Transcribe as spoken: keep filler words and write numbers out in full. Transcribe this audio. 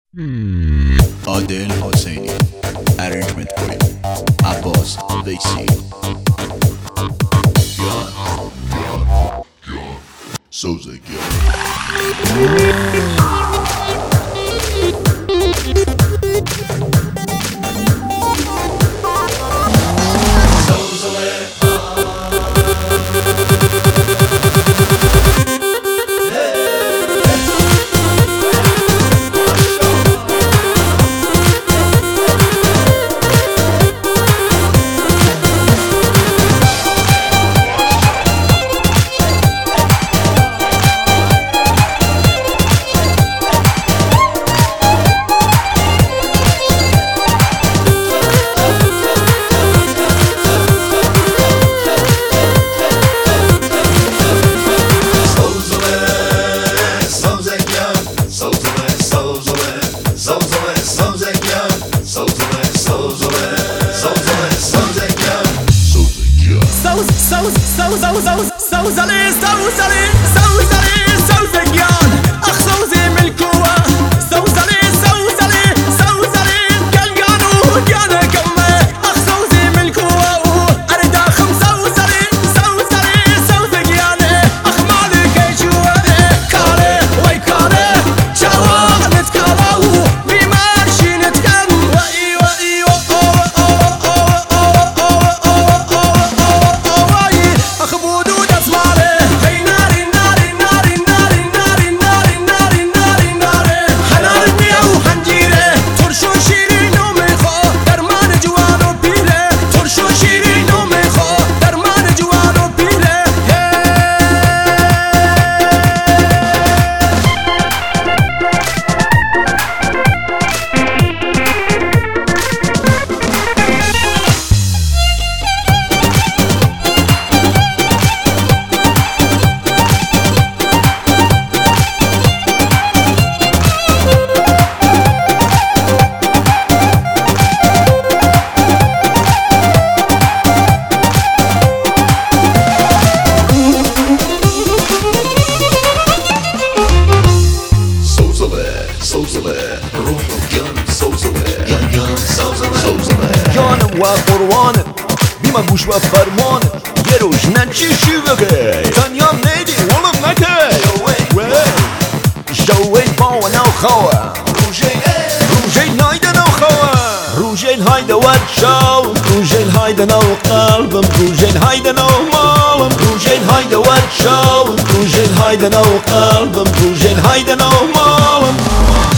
عادل حسینی ارنجمنت کنید. عباس ویسی یان سوزگیان سوزلي سوزلي سوزلي سوزقيان اخ سوزي من الكوة سوزلي سوزلي سوزلي قلقانو قانا كمي اخ سوزي من الكوة اريد اخم سوزلي سوزلي سوزقيان اخ مالك ايشوه كالي وي كالي شاوا نتكالو بماشي نتكم وي وي جانم و قربانت بیما گوش و فرمانت یه روش نچیشی بگه تنیام نیدی ولم نکه شوی با و نو خواه روژه نایده نو خواه روژه هایده ود شو روژه هایده نو قلبم روژه هایده نو مالم روژه هایده ود شو روژه هایده نو قلبم روژه هایده نو مالم